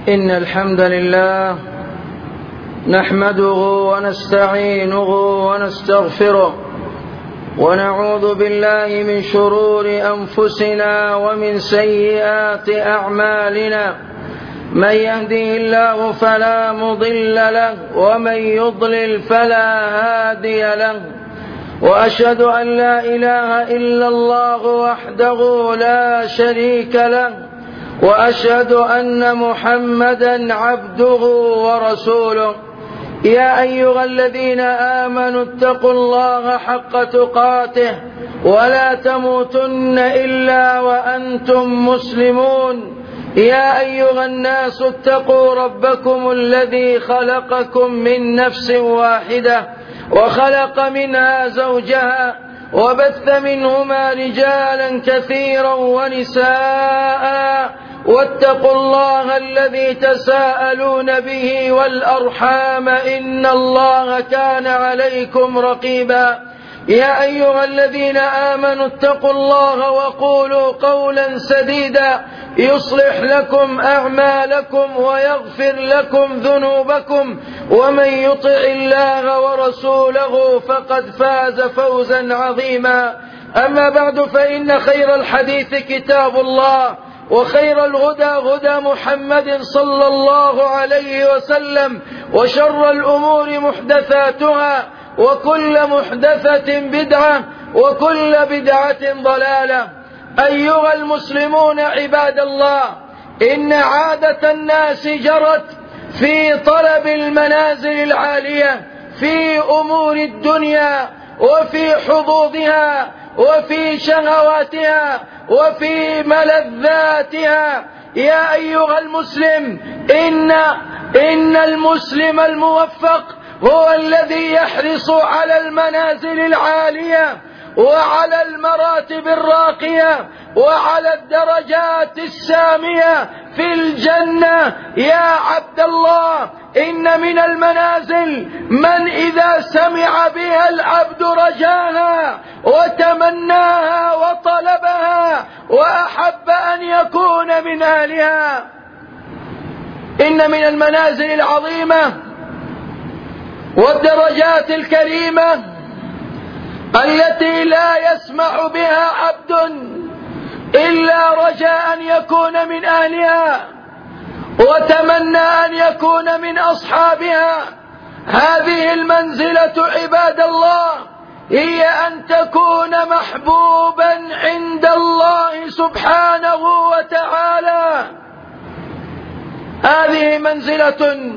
إن الحمد لله نحمده ونستعينه ونستغفره ونعوذ بالله من شرور أنفسنا ومن سيئات أعمالنا. من يهده الله فلا مضل له ومن يضلل فلا هادي له، وأشهد أن لا إله إلا الله وحده لا شريك له، وأشهد أن محمدا عبده ورسوله. يا أيها الذين آمنوا اتقوا الله حق تقاته ولا تموتن إلا وأنتم مسلمون. يا أيها الناس اتقوا ربكم الذي خلقكم من نفس واحدة وخلق منها زوجها وبث منهما رجالا كثيرا ونساء، واتقوا الله الذي تساءلون به والأرحام إن الله كان عليكم رقيبا. يا أيها الذين آمنوا اتقوا الله وقولوا قولا سديدا يصلح لكم أعمالكم ويغفر لكم ذنوبكم، ومن يطع الله ورسوله فقد فاز فوزا عظيما. أما بعد، فإن خير الحديث كتاب الله، وخير الهدى هدى محمد صلى الله عليه وسلم، وشر الأمور محدثاتها، وكل محدثة بدعة، وكل بدعة ضلالة. أيها المسلمون عباد الله، إن عادة الناس جرت في طلب المنازل العالية في أمور الدنيا وفي حظوظها وفي شهواتها وفي ملذاتها. يا أيها المسلم، إن المسلم الموفق هو الذي يحرص على المنازل العالية وعلى المراتب الراقية وعلى الدرجات السامية في الجنة. يا عبد الله، إن من المنازل من إذا سمع بها العبد رجاها وتمناها وطلبها وأحب أن يكون من أهلها. إن من المنازل العظيمة والدرجات الكريمة التي لا يسمع بها عبد إلا رجاء أن يكون من أهلها وتمنى أن يكون من أصحابها. هذه المنزلة عباد الله هي أن تكون محبوبا عند الله سبحانه وتعالى. هذه منزلة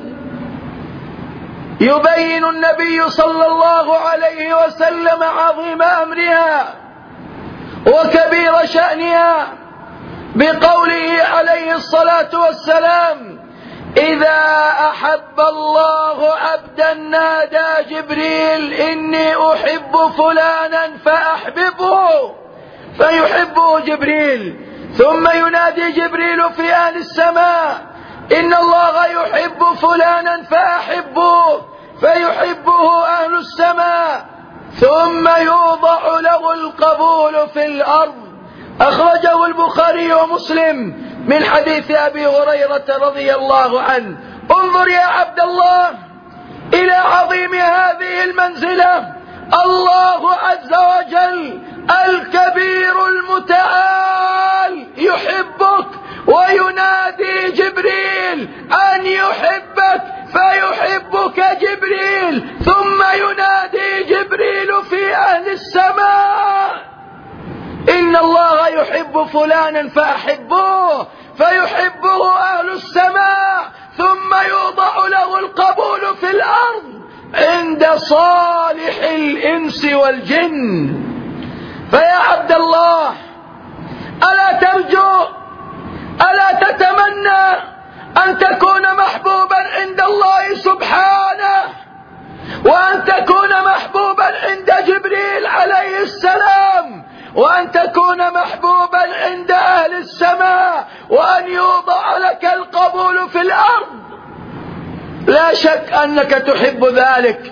يبين النبي صلى الله عليه وسلم عظيم أمرها وكبير شأنها بقوله عليه الصلاة والسلام: إذا أحب الله عبدا نادى جبريل إني أحب فلانا فأحببه، فيحبه جبريل. ثم ينادي جبريل في أهل السماء: إن الله يحب فلانا فأحبه، فيحبه أهل السماء. ثم يوضع له القبول في الأرض. أخرجه البخاري ومسلم من حديث أبي هريرة رضي الله عنه. انظر يا عبد الله إلى عظيم هذه المنزلة. الله عز وجل الكبير المتعال يحبك، وينادي جبريل أن يحبك فيحبك جبريل. ثم ينادي جبريل في أهل السماء: إن الله يحب فلانا فأحبوه، فيحبه أهل السماء. ثم يوضع له القبول في الأرض عند صالح الإنس والجن. فيا عبد الله، ألا ترجو، ألا تتمنى أن تكون محبوبا عند الله سبحانه، وأن تكون محبوبا عند جبريل عليه السلام، وأن تكون محبوبا عند أهل السماء، وأن يوضع لك القبول في الأرض؟ لا شك أنك تحب ذلك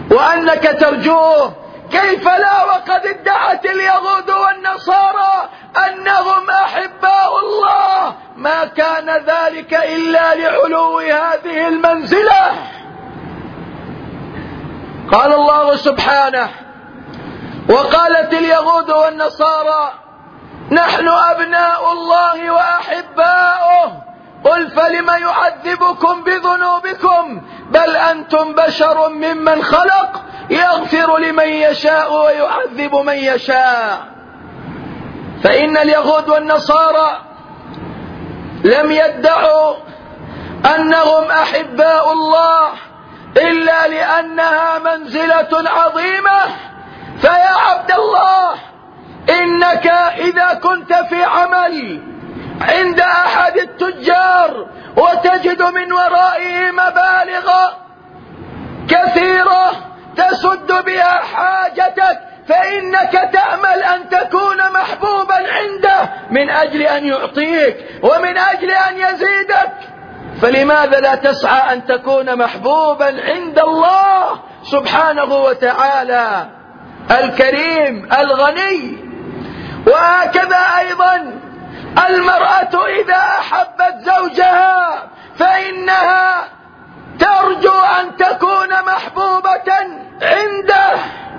وأنك ترجوه. كيف لا وقد ادعت اليهود والنصارى أنهم أحباء الله ما كان ذلك إلا لعلو هذه المنزلة. قال الله سبحانه: وقالت اليهود والنصارى نحن أبناء الله وأحباؤه قل فلم يعذبكم بذنوبكم بل أنتم بشر ممن خلق يغفر لمن يشاء ويعذب من يشاء. فإن اليهود والنصارى لم يدعوا أنهم أحباء الله إلا لأنها منزلة عظيمة. فيا عبد الله، إنك إذا كنت في عمل عند أحد التجار وتجد من ورائه مبالغ كثيرة تسد بها حاجتك، فإنك تأمل أن تكون محبوبا عنده من أجل أن يعطيك ومن أجل أن يزيدك. فلماذا لا تسعى أن تكون محبوبا عند الله سبحانه وتعالى الكريم الغني؟ وهكذا أيضا المرأة إذا أحبت زوجها فإنها ترجو أن تكون محبوبة عنده.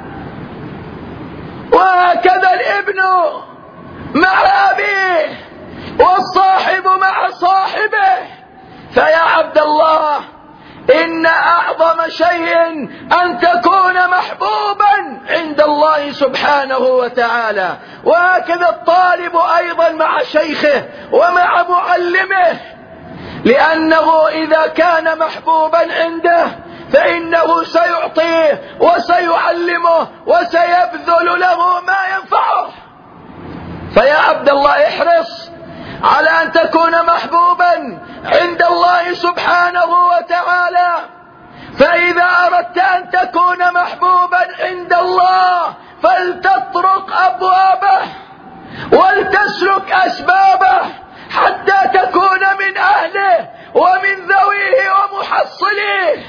وهكذا الابن مع أبيه والصاحب مع صاحبه. فيا عبد الله، إن أعظم شيء أن تكون محبوبا عند الله سبحانه وتعالى. وهكذا الطالب أيضا مع شيخه ومع معلمه، لأنه إذا كان محبوبا عنده فإنه سيعطيه وسيعلمه وسيبذل له ما ينفعه. فيا عبد الله، احرص على أن تكون محبوبا عند الله سبحانه وتعالى. فإذا أردت أن تكون محبوبا عند الله فلتطرق أبوابه ولتسلك أسبابه حتى تكون من أهله ومن ذويه ومحصليه.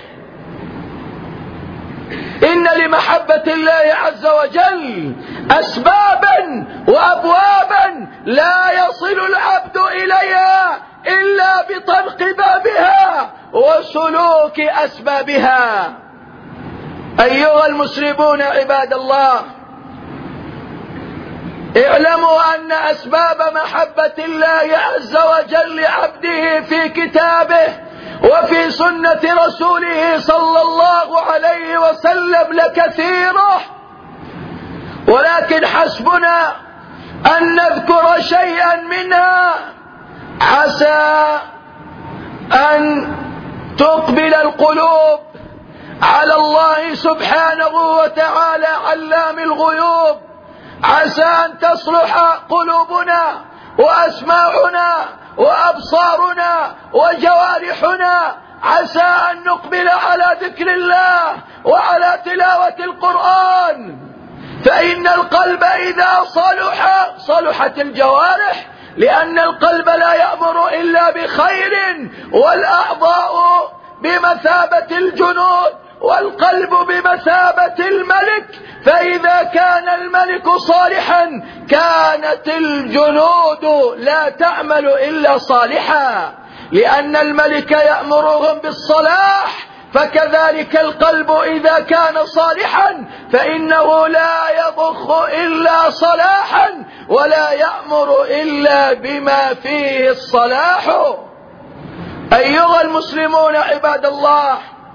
إن لمحبة الله عز وجل أسبابا وأبوابا لا يصل العبد إليها إلا بطرق بابها وسلوك أسبابها. أيها المسلمون عباد الله، اعلموا أن أسباب محبة الله عز وجل لعبده في كتابه وفي سنة رسوله صلى الله عليه وسلم لكثيرة، ولكن حسبنا أن نذكر شيئا منها عسى أن تقبل القلوب على الله سبحانه وتعالى علام الغيوب. عسى أن تصلح قلوبنا وأسماعنا وأبصارنا وجوارحنا. عسى أن نقبل على ذكر الله وعلى تلاوة القرآن، فإن القلب إذا صلح صلحت الجوارح، لأن القلب لا يأمر إلا بخير، والأعضاء بمثابة الجنود والقلب بمثابة الملك. فإذا كان الملك صالحا كانت الجنود لا تعمل إلا صالحا، لأن الملك يأمرهم بالصلاح. فكذلك القلب إذا كان صالحا فإنه لا يضخ إلا صلاحا ولا يأمر إلا بما فيه الصلاح. أيها المسلمون عباد الله،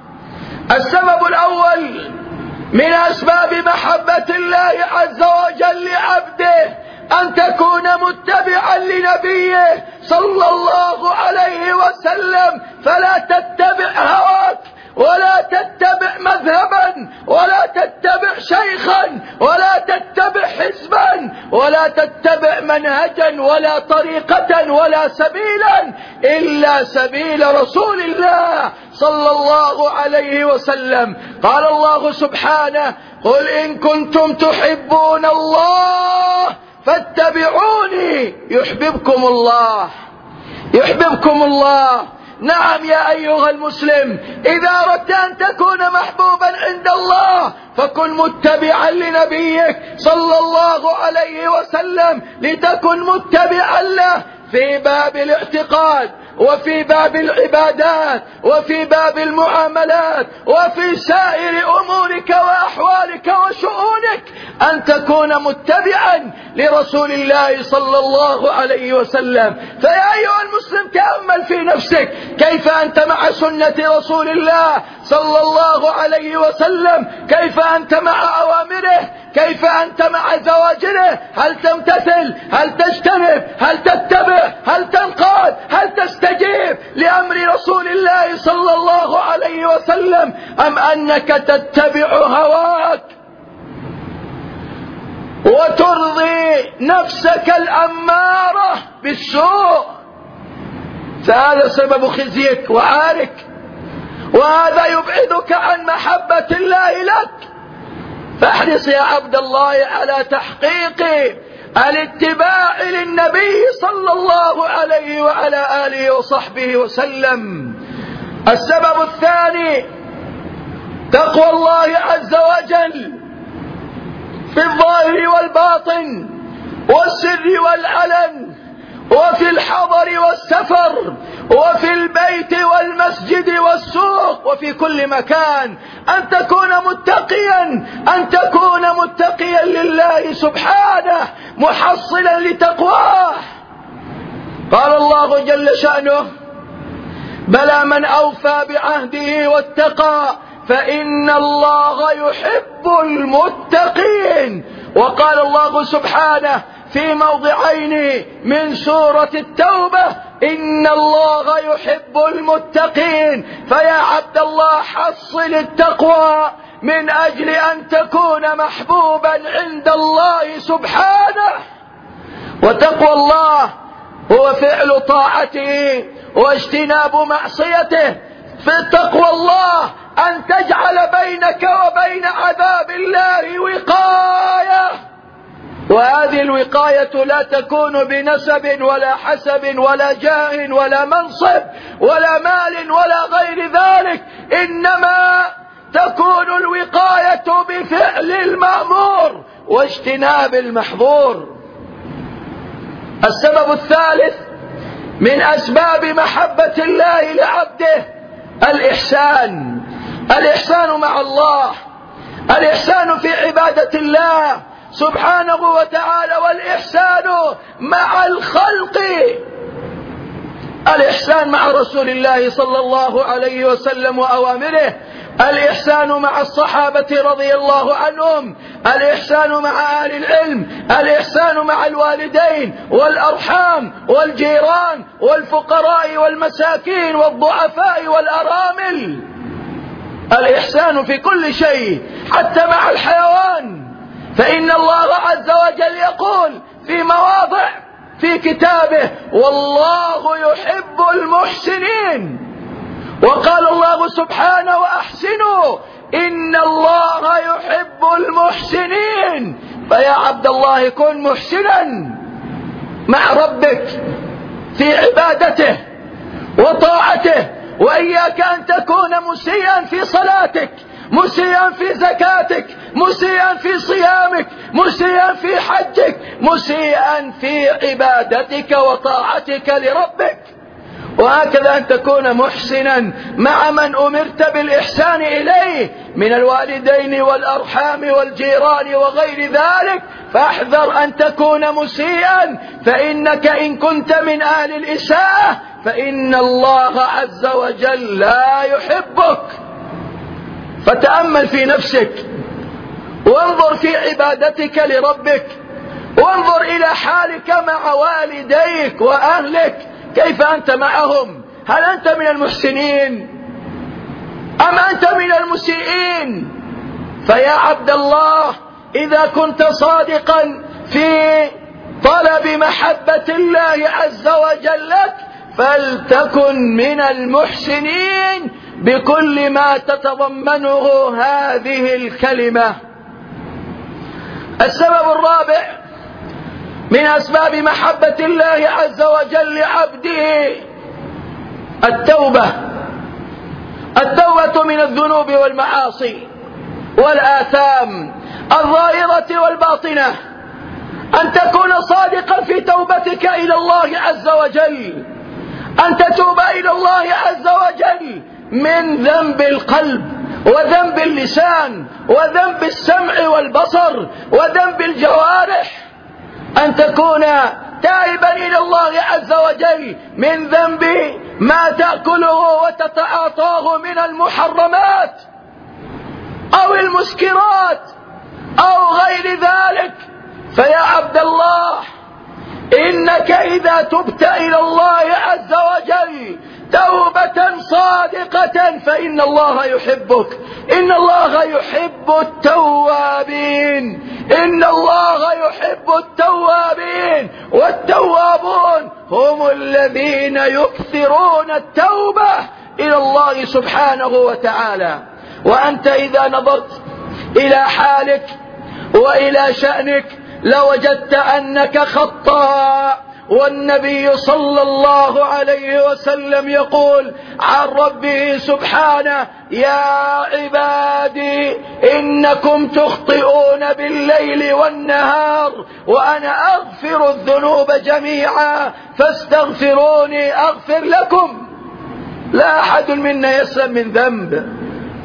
السبب الأول من أسباب محبة الله عز وجل لعبده أن تكون متبعا لنبيه صلى الله عليه وسلم، فلا تتبع هواك ولا تتبع مذهبا ولا تتبع شيخا ولا تتبع حزبا ولا تتبع منهجا ولا طريقة ولا سبيلا إلا سبيل رسول الله صلى الله عليه وسلم. قال الله سبحانه: قل إن كنتم تحبون الله فاتبعوني يحببكم الله. يحببكم الله. نعم يا أيها المسلم، إذا أردت أن تكون محبوبا عند الله فكن متبعا لنبيك صلى الله عليه وسلم، لتكن متبعا له في باب الاعتقاد، وفي باب العبادات، وفي باب المعاملات، وفي سائر أمورك وأحوالك وشؤونك، أن تكون متبعا لرسول الله صلى الله عليه وسلم. فيا أيها المسلم تأمل في نفسك، كيف أنت مع سنة رسول الله صلى الله عليه وسلم؟ كيف أنت مع أوامره؟ كيف أنت مع زواجره؟ هل تمتثل؟ هل تجتنب؟ هل تتبع؟ هل تنقاد؟ هل تستجيب لأمر رسول الله صلى الله عليه وسلم، أم أنك تتبع هواك وترضي نفسك الأمارة بالسوء؟ فهذا سبب خزيك وعارك، وهذا يبعدك عن محبة الله لك. فاحرص يا عبد الله على تحقيق الاتباع للنبي صلى الله عليه وعلى آله وصحبه وسلم. السبب الثاني تقوى الله عز وجل في الظاهر والباطن والسر والعلن، وفي الحضر والسفر، وفي البيت والمسجد والسوق، وفي كل مكان، أن تكون متقيا، أن تكون متقيا لله سبحانه محصلا لتقواه. قال الله جل شأنه: بلى من أوفى بعهده واتقى فإن الله يحب المتقين. وقال الله سبحانه في موضعين من سورة التوبة: إن الله يحب المتقين. فيا عبد الله حصل التقوى من أجل أن تكون محبوبا عند الله سبحانه. وتقوى الله هو فعل طاعته واجتناب معصيته. في تقوى الله أن تجعل بينك وبين عذاب الله وقاية، وهذه الوقاية لا تكون بنسب ولا حسب ولا جاه ولا منصب ولا مال ولا غير ذلك، إنما تكون الوقاية بفعل المأمور واجتناب المحظور. السبب الثالث من أسباب محبة الله لعبده الإحسان. الإحسان مع الله، الإحسان في عبادة الله سبحانه وتعالى، والإحسان مع الخلق، الإحسان مع رسول الله صلى الله عليه وسلم وأوامره، الإحسان مع الصحابة رضي الله عنهم، الإحسان مع أهل العلم، الإحسان مع الوالدين والأرحام والجيران والفقراء والمساكين والضعفاء والأرامل، الإحسان في كل شيء حتى مع الحيوان. فإن الله عز وجل يقول في مواضع في كتابه: والله يحب المحسنين. وقال الله سبحانه: وأحسنوا إن الله يحب المحسنين. فيا عبد الله كن محسنا مع ربك في عبادته وطاعته، وإياك أن تكون مسيئا في صلاتك، مسيئا في زكاتك، مسيئا في صيامك، مسيئا في حجك، مسيئا في عبادتك وطاعتك لربك. وهكذا أن تكون محسنا مع من أمرت بالإحسان إليه من الوالدين والأرحام والجيران وغير ذلك، فاحذر أن تكون مسيئا، فإنك إن كنت من أهل الإساءة فإن الله عز وجل لا يحبك. فتأمل في نفسك، وانظر في عبادتك لربك، وانظر إلى حالك مع والديك وأهلك، كيف أنت معهم؟ هل أنت من المحسنين أم أنت من المسيئين؟ فيا عبد الله إذا كنت صادقا في طلب محبة الله عز وجل لك فلتكن من المحسنين بكل ما تتضمنه هذه الكلمة. السبب الرابع من أسباب محبة الله عز وجل لعبده التوبة من الذنوب والمعاصي والآثام الظاهرة والباطنة، أن تكون صادقا في توبتك إلى الله عز وجل، أن تتوب إلى الله عز وجل من ذنب القلب وذنب اللسان وذنب السمع والبصر وذنب الجوارح، أن تكون تائبا إلى الله عز وجل من ذنب ما تأكله وتتعاطاه من المحرمات أو المسكرات أو غير ذلك. فيا عبد الله، إنك إذا تبت إلى الله عز وجل توبة صادقة فإن الله يحبك. إن الله يحب التوابين، إن الله يحب التوابين، والتوابون هم الذين يكثرون التوبة إلى الله سبحانه وتعالى. وأنت إذا نظرت إلى حالك وإلى شأنك لوجدت أنك خطاء، والنبي صلى الله عليه وسلم يقول عن ربه سبحانه: يا عبادي إنكم تخطئون بالليل والنهار وأنا أغفر الذنوب جميعا فاستغفروني أغفر لكم. لا أحد منا يسلم من ذنب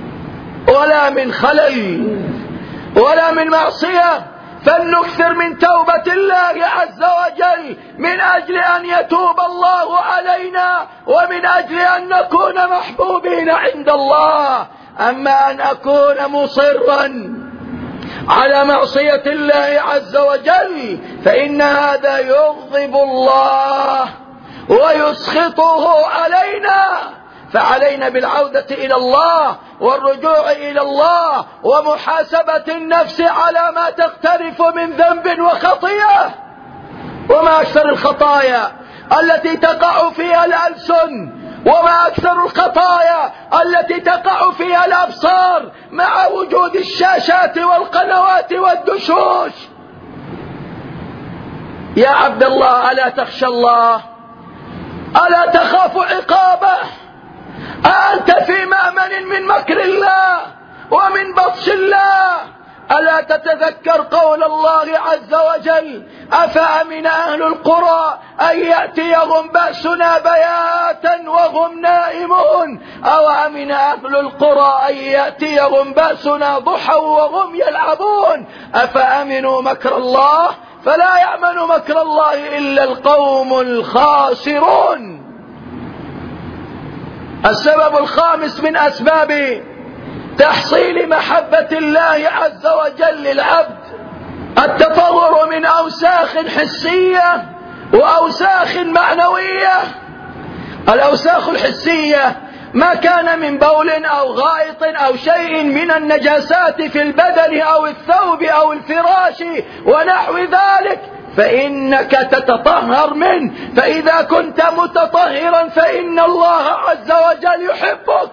ولا من خلل ولا من معصية، فلنكثر من توبة الله عز وجل من أجل أن يتوب الله علينا ومن أجل أن نكون محبوبين عند الله. أما أن أكون مصرا على معصية الله عز وجل فإن هذا يغضب الله ويسخطه علينا، فعلينا بالعودة إلى الله والرجوع إلى الله ومحاسبة النفس على ما تقترف من ذنب وخطيئة. وما أكثر الخطايا التي تقع فيها الألسن، وما أكثر الخطايا التي تقع فيها الأبصار مع وجود الشاشات والقنوات والدشوش. يا عبد الله، ألا تخشى الله؟ ألا تخاف عقابه؟ أنت في مأمن من مكر الله ومن بطش الله؟ ألا تتذكر قول الله عز وجل: أفأمن أهل القرى أن يأتيهم بأسنا بياتا وهم نائمون أو أمن أهل القرى أن يأتيهم بأسنا ضحى وهم يلعبون أفأمنوا مكر الله فلا يأمن مكر الله إلا القوم الخاسرون. السبب الخامس من أسباب تحصيل محبة الله عز وجل للعبد التطهر من أوساخ حسية وأوساخ معنوية. الأوساخ الحسية ما كان من بول أو غائط أو شيء من النجاسات في البدن أو الثوب أو الفراش ونحو ذلك فإنك تتطهر منه، فإذا كنت متطهرا فإن الله عز وجل يحبك.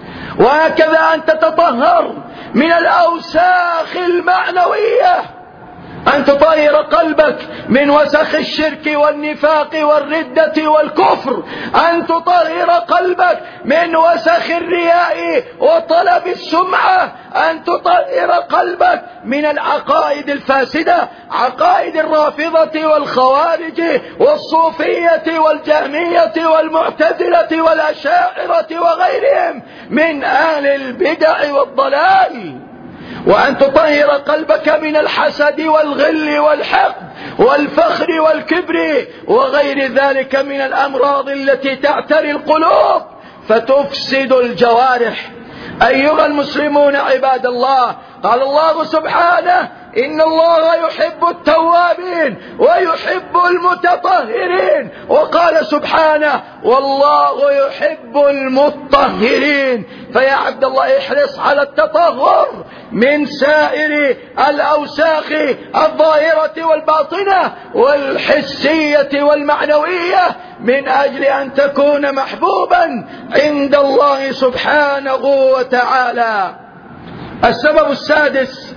وهكذا أن تتطهر من الأوساخ المعنوية، أن تطهر قلبك من وسخ الشرك والنفاق والردة والكفر، أن تطهر قلبك من وسخ الرياء وطلب السمعة، أن تطهر قلبك من العقائد الفاسدة، عقائد الرافضة والخوارج والصوفية والجهمية والمعتزلة والأشاعرة وغيرهم من أهل البدع والضلال. وأن تطهر قلبك من الحسد والغل والحقد والفخر والكبر وغير ذلك من الأمراض التي تعتري القلوب فتفسد الجوارح. أيها المسلمون عباد الله، قال الله سبحانه: إن الله يحب التوابين ويحب المتطهرين، وقال سبحانه: والله يحب المطهرين. فيا عبد الله، احرص على التطهر من سائر الأوساخ الظاهرة والباطنة والحسية والمعنوية من أجل أن تكون محبوبا عند الله سبحانه وتعالى. السبب السادس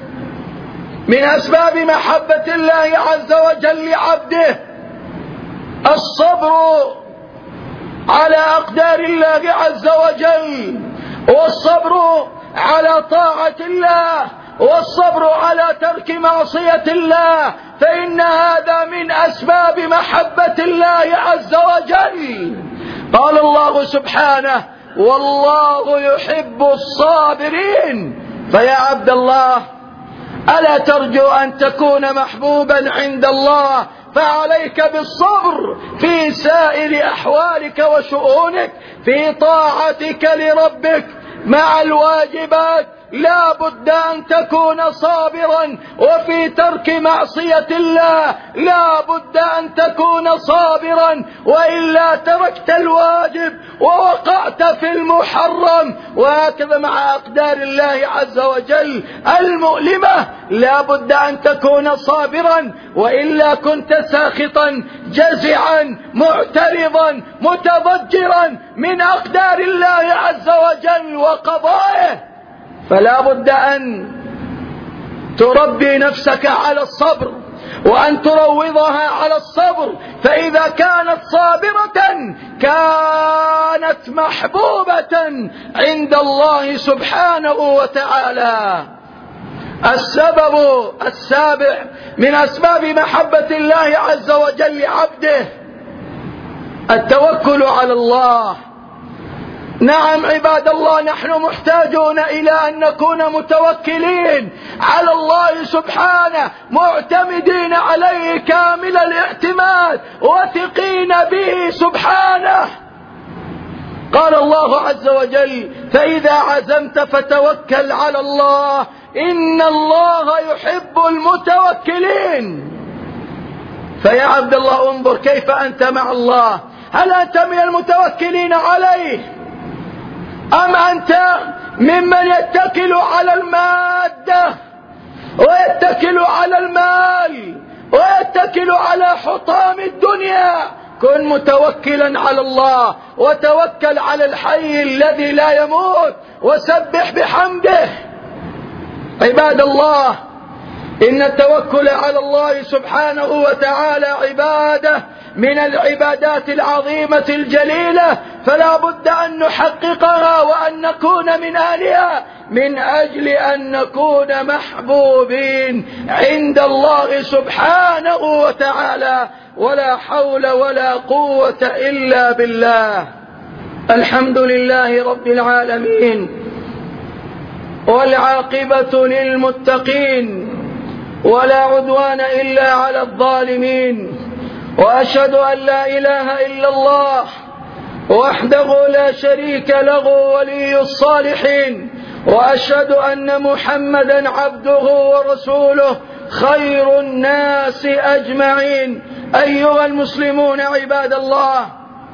من أسباب محبة الله عز وجل لعبده الصبر على أقدار الله عز وجل، والصبر على طاعة الله، والصبر على ترك معصية الله، فإن هذا من أسباب محبة الله عز وجل. قال الله سبحانه: والله يحب الصابرين. فيا عبد الله، ألا ترجو أن تكون محبوبا عند الله؟ فعليك بالصبر في سائر أحوالك وشؤونك، في طاعتك لربك مع الواجبات لا بد أن تكون صابرا، وفي ترك معصية الله لا بد أن تكون صابرا، وإلا تركت الواجب ووقعت في المحرم. وهكذا مع أقدار الله عز وجل المؤلمة لا بد أن تكون صابرا، وإلا كنت ساخطا جزعا معترضا متضجرا من أقدار الله عز وجل وقضائه. فلا بد أن تربي نفسك على الصبر، وأن تروضها على الصبر، فإذا كانت صابرة كانت محبوبة عند الله سبحانه وتعالى. السبب السابع من أسباب محبة الله عز وجل لعبده التوكل على الله. نعم عباد الله، نحن محتاجون إلى أن نكون متوكلين على الله سبحانه، معتمدين عليه كامل الاعتماد، وثقين به سبحانه. قال الله عز وجل: فإذا عزمت فتوكل على الله إن الله يحب المتوكلين. فيا عبد الله، انظر كيف أنت مع الله. هل أنت من المتوكلين عليه، أم أنت ممن يتكل على المادة ويتكل على المال ويتكل على حطام الدنيا؟ كن متوكلا على الله، وتوكل على الحي الذي لا يموت، وسبح بحمده. عباد الله، إن التوكل على الله سبحانه وتعالى عبادة من العبادات العظيمة الجليلة، فلا بد أن نحققها وأن نكون من أهلها من أجل أن نكون محبوبين عند الله سبحانه وتعالى. ولا حول ولا قوة إلا بالله. الحمد لله رب العالمين، والعاقبة للمتقين، ولا عدوان إلا على الظالمين. وأشهد أن لا إله إلا الله وحده لا شريك له ولي الصالحين، وأشهد أن محمدا عبده ورسوله خير الناس أجمعين. أيها المسلمون عباد الله،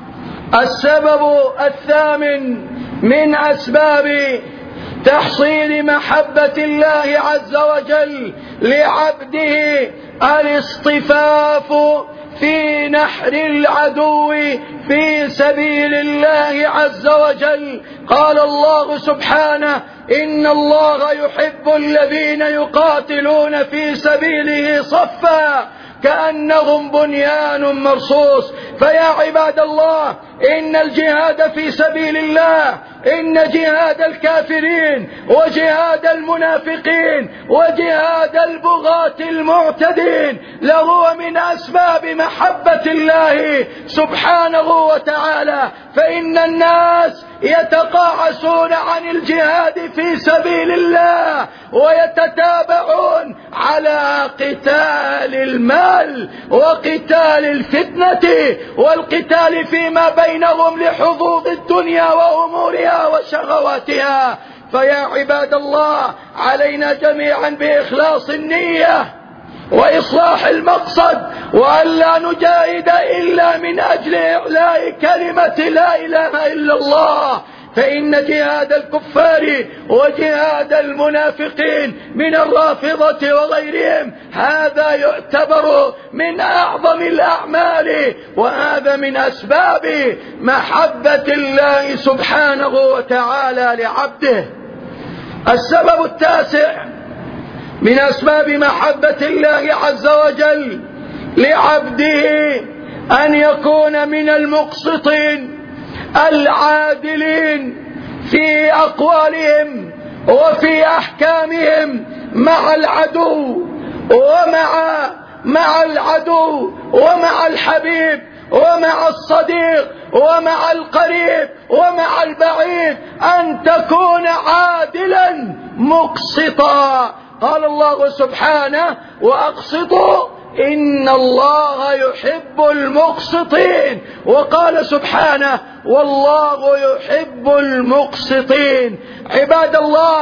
السبب الثامن من أسباب تحصيل محبة الله عز وجل لعبده الاصطفاف في نحر العدو في سبيل الله عز وجل. قال الله سبحانه: إن الله يحب الذين يقاتلون في سبيله صفا كأنهم بنيان مرصوص. فيا عباد الله، إن الجهاد في سبيل الله، إن جهاد الكافرين وجهاد المنافقين وجهاد البغاة المعتدين لهو من أسباب محبة الله سبحانه وتعالى. فإن الناس يتقاعسون عن الجهاد في سبيل الله ويتتابعون على قتال المال وقتال الفتنة والقتال فيما بينهم لحظوظ الدنيا وأمورها وشهواتها. فيا عباد الله، علينا جميعا بإخلاص النية وإصلاح المقصد، وألا نجاهد إلا من أجل إعلاء كلمة لا إله إلا الله. فإن جهاد الكفار وجهاد المنافقين من الرافضة وغيرهم هذا يعتبر من أعظم الأعمال، وهذا من أسباب محبة الله سبحانه وتعالى لعبده. السبب التاسع من أسباب محبة الله عز وجل لعبده أن يكون من المقسطين العادلين في أقوالهم وفي أحكامهم مع العدو ومع العدو ومع الحبيب ومع الصديق ومع القريب ومع البعيد، أن تكون عادلا مقسطا. قال الله سبحانه: وأقسطوا إن الله يحب المقسطين. وقال سبحانه: والله يحب المقسطين. عباد الله،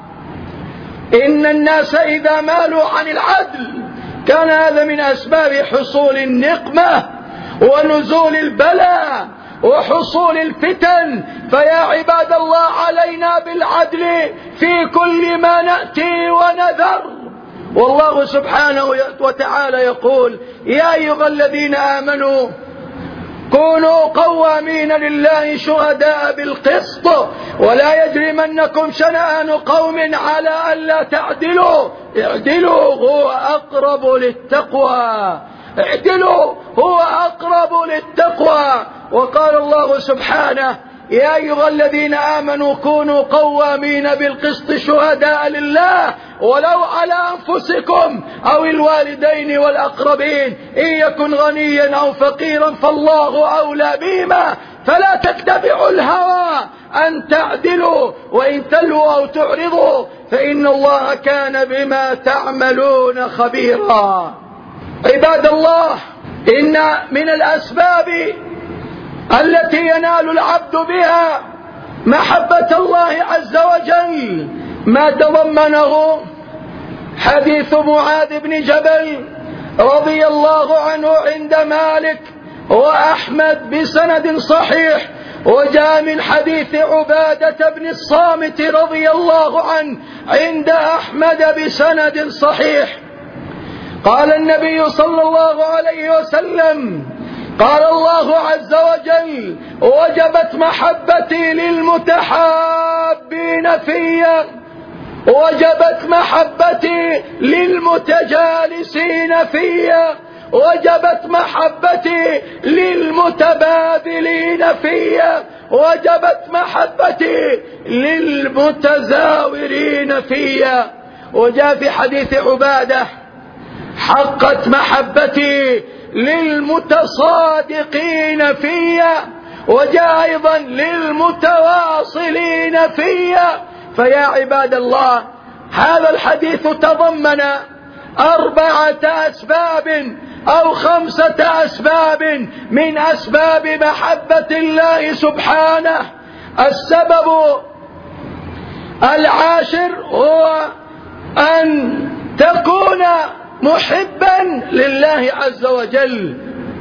إن الناس إذا مالوا عن العدل كان هذا من أسباب حصول النقمة ونزول البلاء وحصول الفتن. فيا عباد الله، علينا بالعدل في كل ما نأتي ونذر. والله سبحانه وتعالى يقول: يا أيها الذين آمنوا كونوا قوامين لله شهداء بالقسط ولا يجرمنكم شنآن قوم على ألا تعدلوا اعدلوا هو أقرب للتقوى. اعدلوا هو أقرب للتقوى. وقال الله سبحانه: يا أيها الذين آمنوا كونوا قوامين بالقسط شهداء لله ولو على أنفسكم أو الوالدين والأقربين إن يكن غنيا أو فقيرا فالله أولى بهما فلا تتبعوا الهوى أن تعدلوا وإن تلووا أو تعرضوا فإن الله كان بما تعملون خبيرا. عباد الله، إن من الأسباب التي ينال العبد بها محبة الله عز وجل ما تضمنه حديث معاذ بن جبل رضي الله عنه عند مالك وأحمد بسند صحيح، وجاء من حديث عبادة بن الصامت رضي الله عنه عند أحمد بسند صحيح. قال النبي صلى الله عليه وسلم: قال الله عز وجل: وجبت محبتي للمتحابين في، وجبت محبتي للمتجالسين في، وجبت محبتي للمتبادلين في، وجبت محبتي للمتزاورين في. وجاء في حديث عبادة: حقت محبتي للمتصادقين في، وجاء أيضا للمتواصلين في. فيا عباد الله، هذا الحديث تضمن 4 أسباب أو 5 أسباب من أسباب محبة الله سبحانه. السبب العاشر هو أن تكون محبا لله عز وجل.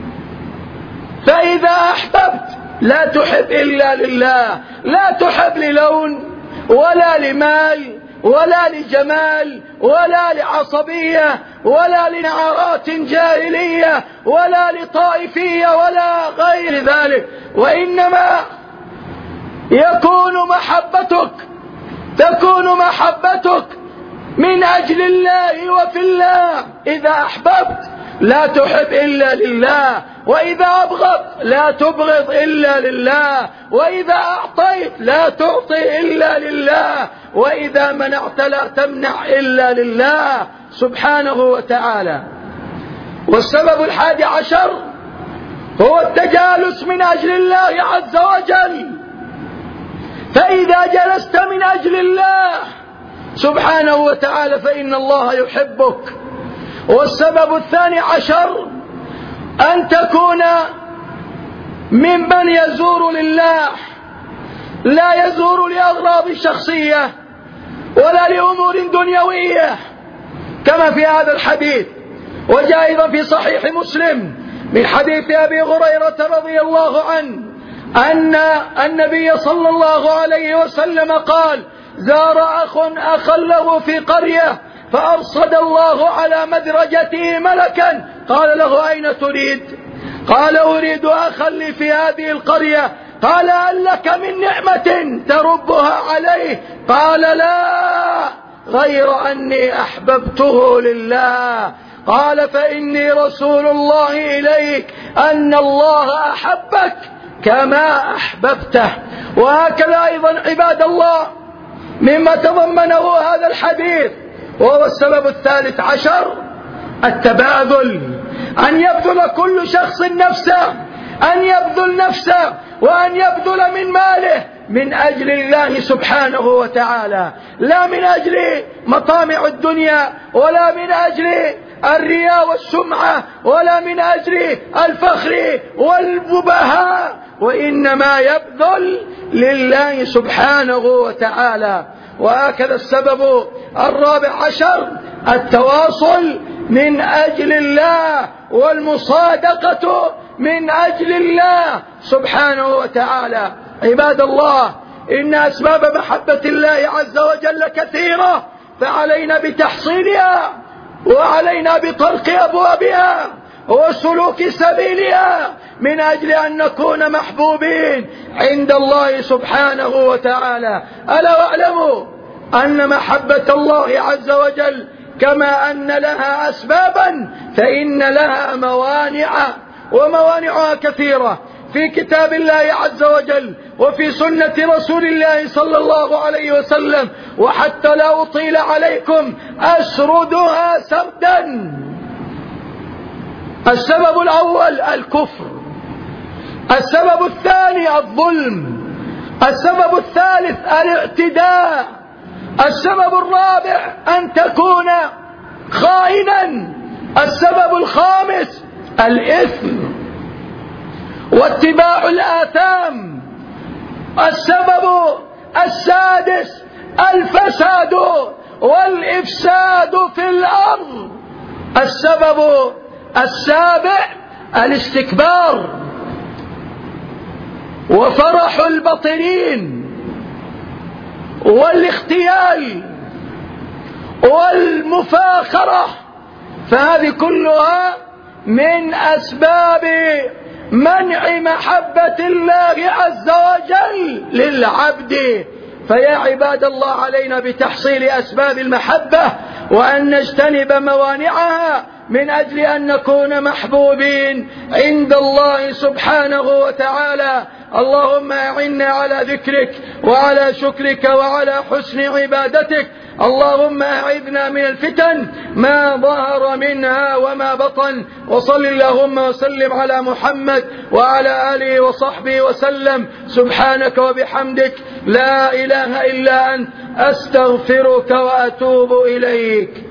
فإذا أحببت لا تحب إلا لله، لا تحب للون ولا لمال ولا لجمال ولا لعصبية ولا لنعرات جاهلية ولا لطائفية ولا غير ذلك، وإنما تكون محبتك من أجل الله وفي الله. إذا أحببت لا تحب إلا لله، وإذا أبغضت لا تبغض إلا لله، وإذا أعطيت لا تعطي إلا لله، وإذا منعت لا تمنع إلا لله سبحانه وتعالى. والسبب 11 هو التجالس من أجل الله عز وجل. فإذا جلست من أجل الله سبحانه وتعالى فإن الله يحبك. والسبب 12 أن تكون ممن يزور لله، لا يزور لأغراض شخصية ولا لأمور دنيوية كما في هذا الحديث. وجاء أيضا في صحيح مسلم من حديث أبي هريرة رضي الله عنه أن النبي صلى الله عليه وسلم قال: زار أخا له في قرية فأرصد الله على مدرجته ملكا قال له: أين تريد؟ قال: أريد أخا لي في هذه القرية. قال: هل لك من نعمة تربها عليه؟ قال: لا، غير أني أحببته لله. قال: فإني رسول الله إليك أن الله أحبك كما أحببته. وهكذا أيضا عباد الله مما تضمنه هذا الحديث، وهو السبب 13 التباذل، أن يبذل كل شخص نفسه، أن يبذل نفسه وأن يبذل من ماله من أجل الله سبحانه وتعالى، لا من أجل مطامع الدنيا، ولا من أجل الرياء والسمعة، ولا من أجل الفخر والمباهاة، وإنما يبذل لله سبحانه وتعالى. وهكذا السبب 14 التواصل من أجل الله، والمصادقة من أجل الله سبحانه وتعالى. عباد الله، إن أسباب محبة الله عز وجل كثيرة، فعلينا بتحصيلها، وعلينا بطرق أبوابها وسلوك سبيلها من أجل أن نكون محبوبين عند الله سبحانه وتعالى. ألا واعلموا أن محبة الله عز وجل كما أن لها أسبابا فإن لها موانع، وموانعها كثيرة في كتاب الله عز وجل وفي سنة رسول الله صلى الله عليه وسلم. وحتى لا أطيل عليكم أسردها سردا. السبب الأول الكفر، السبب الثاني الظلم، السبب الثالث الاعتداء، السبب الرابع أن تكون خائنا، السبب الخامس الإثم واتباع الآثام، السبب السادس الفساد والإفساد في الأرض، السبب السابع الاستكبار وفرح البطرين والاختيال والمفاخرة. فهذه كلها من أسباب منع محبة الله عز وجل للعبد. فيا عباد الله، علينا بتحصيل أسباب المحبة وأن نجتنب موانعها من أجل أن نكون محبوبين عند الله سبحانه وتعالى. اللهم أعنا على ذكرك وعلى شكرك وعلى حسن عبادتك. اللهم أعذنا من الفتن ما ظهر منها وما بطن. وصل اللهم وسلم على محمد وعلى آله وصحبه وسلم. سبحانك وبحمدك، لا إله إلا أنت، أستغفرك وأتوب إليك.